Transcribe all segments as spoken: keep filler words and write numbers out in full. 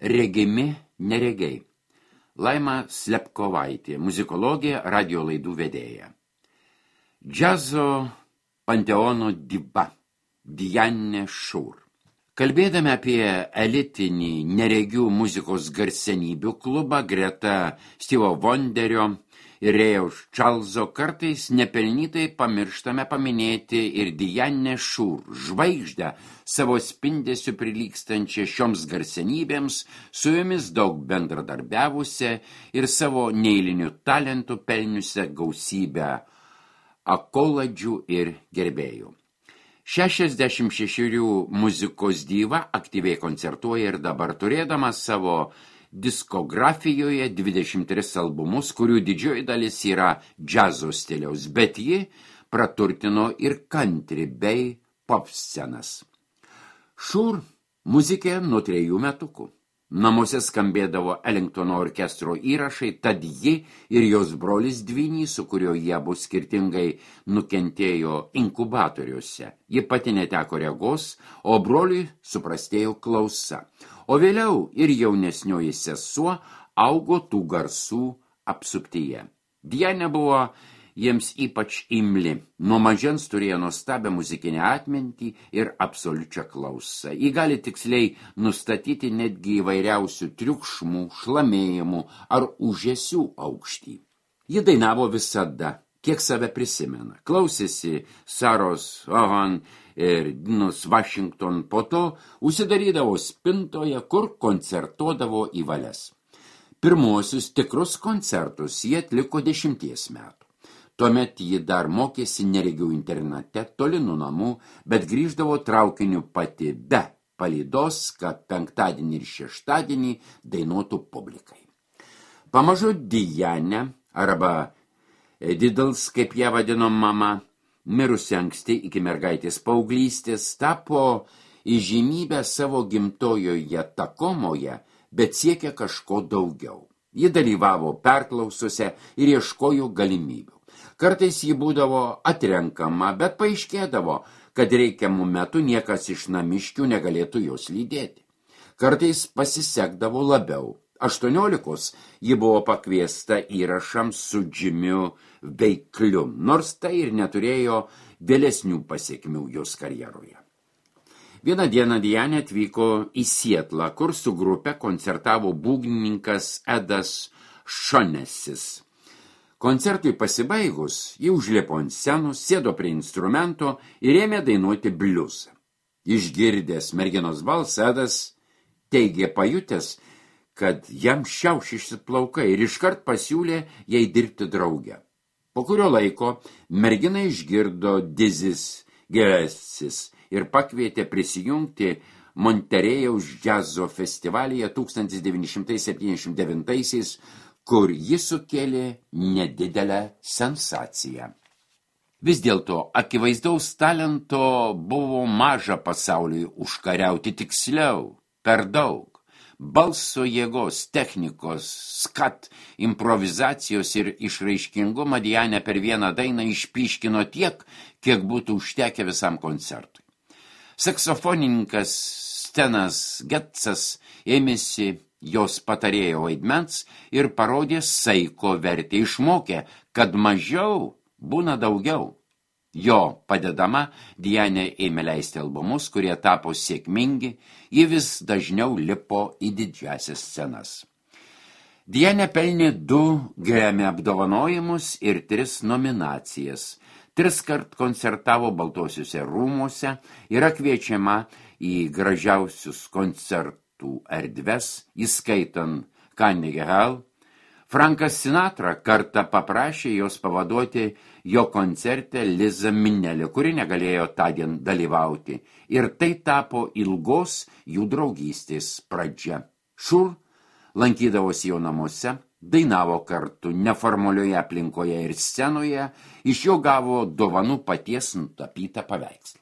Regimi neregiai. Laima Slepkovaitė, muzikologė, radio laidų vedėja. Džiazo panteono diva Diane Šur. Kalbėdami apie elitinį neregių muzikos garsenybių klubą greta Steve'o Wonderio ir Rayaus Čarlzo, kartais nepelnytai pamirštame paminėti ir Diane Šur, žvaigždę, savo spindesiu prilygstančią šioms garsenybėms, su jomis daug bendradarbiavusią ir savo neeilinių talentų pelniusią gausybę akoladžių ir gerbėjų. šešiasdešimt šešerių muzikos diva aktyviai koncertuoja ir dabar, turėdama savo diskografijoje dvidešimt tris albumus, kurių didžioji dalis yra džiazo stiliaus, bet ji praturtino ir country bei pop scenas. Šur muzikė nuo trejų metukų. Namuose skambėdavo Ellingtono orkestro įrašai, tad ji ir jos brolis dvynį, su kurio jie abu skirtingai nukentėjo inkubatoriuose. Ji pati neteko regos, o broliui suprastėjo klausa. O vėliau ir jaunesnioji sesuo augo tų garsų apsuptyje. Diane buvo jiems ypač imli. Nuo mažens turėjo nuostabią muzikinę atmintį ir absoliučią klausą. Ji gali tiksliai nustatyti netgi įvairiausių triukšmų, šlamėjimų ar užesių aukštį. Ji dainavo visada, kiek save prisimena. Klausėsi Saros Vaughan ir Dinus Washington, po to užsidarydavo spintoje, kur koncertuodavo į valias. Pirmuosius tikrus koncertus jie atliko dešimties metų. Tuomet ji dar mokėsi neregių internate, toli nuo namų, bet grįždavo traukiniu pati be palydos, kad penktadienį ir šeštadienį dainuotų publikai. Pamažu Diane, arba Diddles, kaip ją vadino mama, mirusi anksti iki mergaitės paauglystės, tapo įžymybę savo gimtojoje Takomoje, bet siekė kažko daugiau. Ji dalyvavo perklausose ir ieškojo galimybių. Kartais ji būdavo atrenkama, bet paaiškėdavo, kad reikiamų metų niekas iš namiškių negalėtų jos lydėti. Kartais pasisekdavo labiau. Aštuoniolikos ji buvo pakviesta įrašams su Jimiu Veikliu, nors tai ir neturėjo vėlesnių pasiekmių jos karjeroje. Vieną dieną Diane atvyko į Sietlą, kur su grupe koncertavo būgnininkas Edas Šonesis. Koncertui pasibaigus, ji užlipo ant scenos, sėdo prie instrumento ir ėmė dainuoti bliuzą. Išgirdęs merginos balsą, Edas teigė pajutęs, kad jam šiaušiasi plaukai ir iškart pasiūlė jai dirbti drauge. Po kurio laiko mergina išgirdo Dizzy Gillespie ir pakvietė prisijungti Monterėjaus džiazo festivalyje tūkstantis devyni šimtai septyniasdešimt devintaisiais, kur ji sukėlė nedidelę sensaciją. Vis dėlto akivaizdaus talento buvo maža pasauliui užkariauti, tiksliau, per daug. Balso jėgos, technikos, skat, improvizacijos ir išraiškingumą Diane per vieną dainą išpyškino tiek, kiek būtų užtekę visam koncertui. Saksofonininkas Stenas Getzas ėmėsi jos patarėjo vaidmens ir parodė saiko vertę, išmokė, kad mažiau būna daugiau. Jo padedama Diane ėmė leisti albumus, kurie tapo sėkmingi, ji vis dažniau lipo į didžiasias scenas. Diane pelnė du Grammy apdovanojimus ir tris nominacijas. Tris kart koncertavo Baltuosiuose rūmuose, yra kviečiama į gražiausius koncertų erdves, įskaitant Carnegie Hall. Frankas Sinatra kartą paprašė jos pavaduoti jo koncerte Lizą Minnelį, kuri negalėjo tądien dalyvauti, ir tai tapo ilgos jų draugystės pradžia. Šur lankydavosi jo namuose, dainavo kartu neformalioje aplinkoje ir scenoje, iš jo gavo dovanų paties nutapytą paveikslą.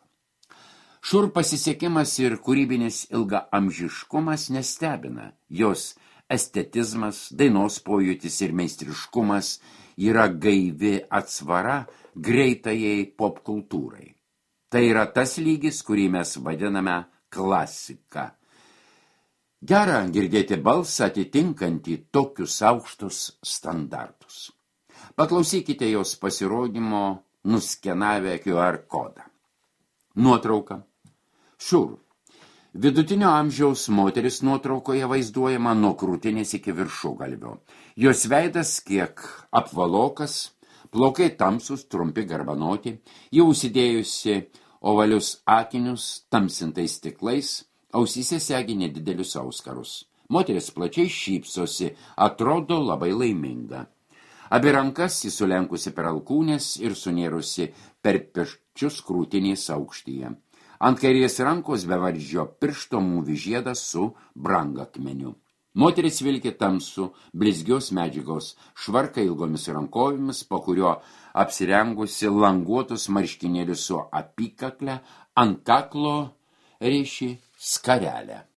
Šur pasisekimas ir kūrybinis ilgaamžiškumas nestebina. Jos estetizmas, dainos pojūtis ir meistriškumas yra gaivi atsvara greitajai popkultūrai. Tai yra tas lygis, kurį mes vadiname klasika. Gera girdėti balsą atitinkantį tokius aukštus standartus. Paklausykite jos pasirodymo nuskenavę Q R kodą. Nuotrauka. Šur. Vidutinio amžiaus moteris nuotraukoje vaizduojama nuo krūtinės iki viršugalvio. Jos veidas kiek apvalokas, plaukai tamsus, trumpi garbanoti, ji užsidėjusi ovalius akinius tamsintais stiklais, ausyse segi nedidelius auskarus. Moteris plačiai šypsosi, atrodo labai laiminga. Abi rankas ji sulenkusi per alkūnės ir sunėrusi per pečius krūtinės aukštyje. Ant kairės rankos bevardžio piršto mūvi žiedas su brangakmeniu. Moteris vilki tamsų, blizgios medžiagos, švarka ilgomis rankovėmis, po kurio apsirengusi languotus marškinėlius su apykakle, ant kaklo rėši skarelę.